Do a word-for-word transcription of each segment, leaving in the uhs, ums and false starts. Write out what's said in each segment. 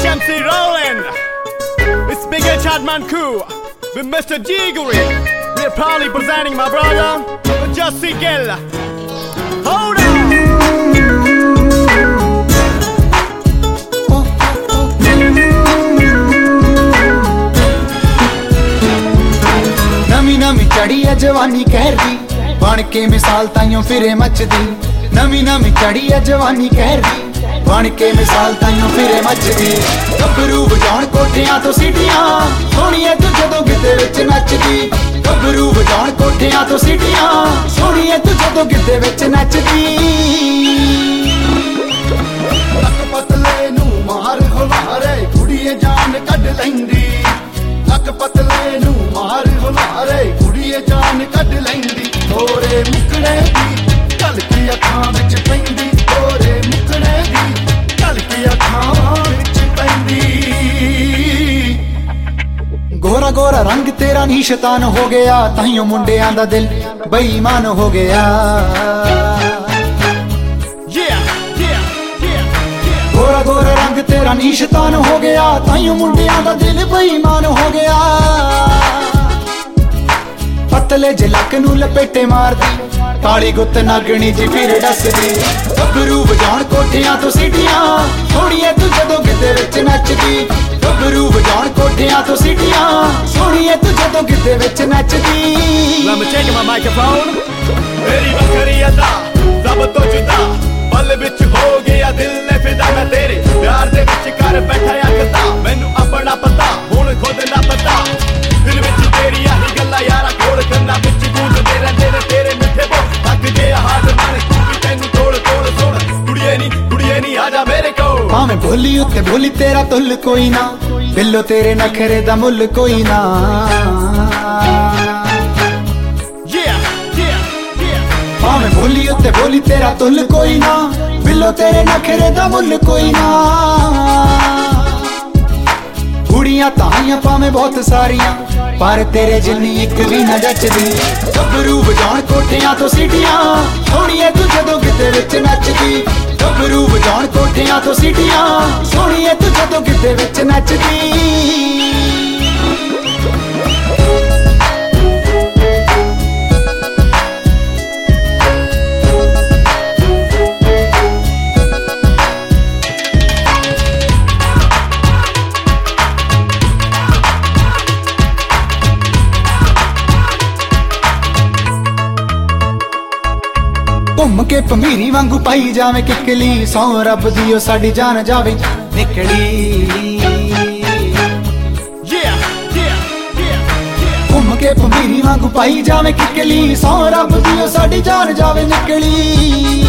M C Roland. It's Big H Hadman Crew with Mister Jiguri. We are proudly presenting my brother, Jussie Gill. Hold on! नमी नमी चढ़ी है जवानी कहर दी बन के मिसाल ताइयों फिरे मचदी। नमी नमी चढ़ी है जवानी कहर दी बन के मिसाल ताइयों फिरे मचदी। गभरू वजाउण कोठियां तो सीटियां सोहणीए तू जदों गिद्दे विच नचदी। गभरू वजाउण कोठियां तो सीटियां सोहणीए तू जदों गिद्दे विच नचदी। लक पतले नू मार हुलारे कुड़ीए जान कढ लैंदी। लक पतले नू मार हुलारे कुड़ीए जान कढ लैंदी। तोरे मुखड़े दी झलकी अखां विच पैंदी। तोरे मुखड़े दी झलकी अखां विच पैंदी। गोरा गोरा रंग तेरा नी शैतान हो गया ताइयों मुंडियां दा दिल बेईमान हो गया। गोरा गोरा रंग तेरा नी शैतान हो गया ताइयों मुंडियां दा दिल बेईमान हो गया। पतले जे लक नू लपेटे मारदी काली गुत्त नागणी जी फिर डसदी। गभरू वजाउण कोठियां तो सीटियां सोहणीए तू जदों गिद्दे विच नचदी। गभरू वजाउण कोठियां तो सीटियां सोहणीए तू जदों गिद्दे विच नचदी। Let me take my microphone. मेरी बकरी अदा सब तो जुदा पल विच हो गया दिल ने फिदा। मैं तेरे प्यार दे विच कर बैठा अखता मैनू अपना पता हुण खुद ना पता। दिल विच तेरी आही गल्लां यारा कोल करना विच गूंजदे रहिंदे ने तेरे मिठे बोल। थक गया हाथ मारे तू भी तैनू तोड़ तोड़ सुण। कुड़िए नी कुड़िए नी आजा मेरे कोल। भावें बोली उत्ते बोली तेरा तुल कोई ना बिल्लो तेरे नखरे दा मुल कोई ना। भावें बोली उत्ते बोली तेरा तुल कोई ना बिल्लो तेरे नखरे दा मुल कोई ना। कुड़ियां ताइयां भावें बहुत सारियां पर तेरे जिन्नी इक भी ना जचदी। गभरू वजाउण कोठियां तो सीटियां सोहणीए तू जदों गिद्दे विच नचदी। गभरू वजाउण कोठियां तो सीटियां सोहणीए तू जदों गिद्दे विच नचदी। घुम के भमीरी वांगू पाई जावे किकली सौ रब दी ओ साडी जान जावे निकली। घुम के भमीरी वांगू पाई जावे किकली सौ रब दी ओ साडी जान जावे निकली।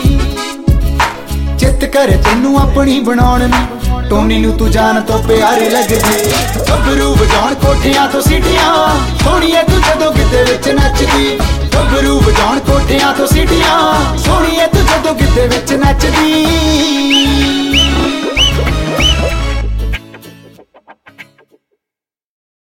चित करे तैनू अपनी बनाउण नू टोनी नू तू जान तो प्यारी लगदी। गभरू वजाउण कोठियां तो सीटियां सोहणीए तू जदों गिद्दे विच नचदी। गभरू वजाउण कोठियां तो सीटियां सोहणीए तू जदों गिद्दे विच नचदी।